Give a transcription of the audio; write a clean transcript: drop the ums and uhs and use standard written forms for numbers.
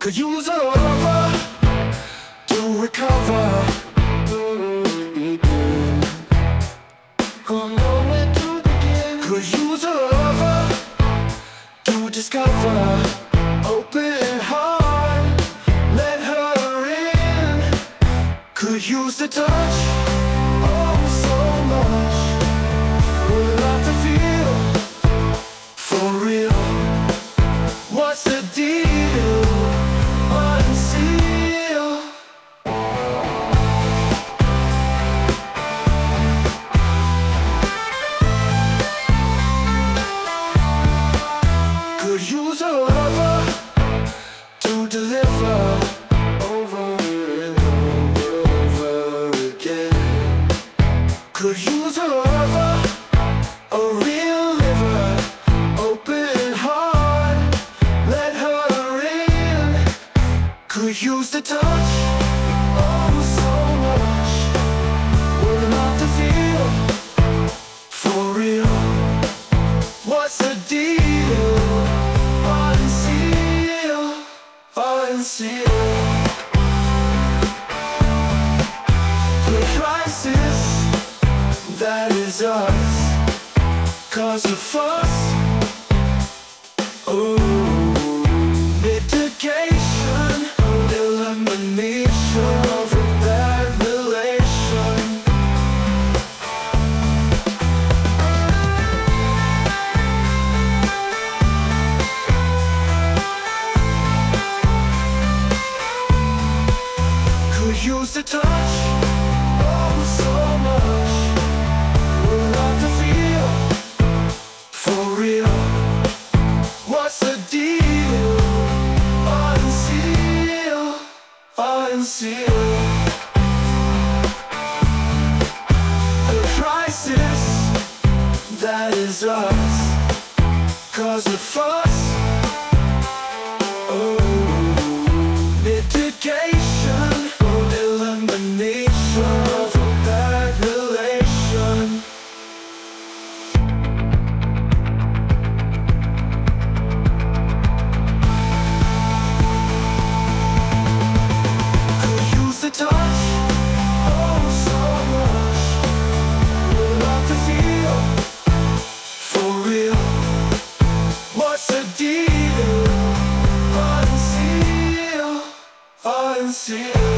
Could use a lover to recover. Don't know where to begin. Could use a lover to discover. Open heart, let her in. Could use the touch, oh so much. Would love to feel for real. What's the deal? Unseal. Could use a lover to deliver. Over and over again. Could use a lover, a real liver. Open heart, let her in. Could use the touch, oh so much. Would love to feel for real. What's the deal? Unseal, unseal. The crisis, that is us. Cause of fuss, oh, litigation, elimination of a bad relation. Could use the touch, oh so much. Would love to feel for real. What's the deal? Unseal, unseal. The crisis, that is us. Cause of fuss, oh, litigation, elimination of a bad relation. Could use the touch, oh so much. Would love to feel for real. What's the deal? Unseal, unseal.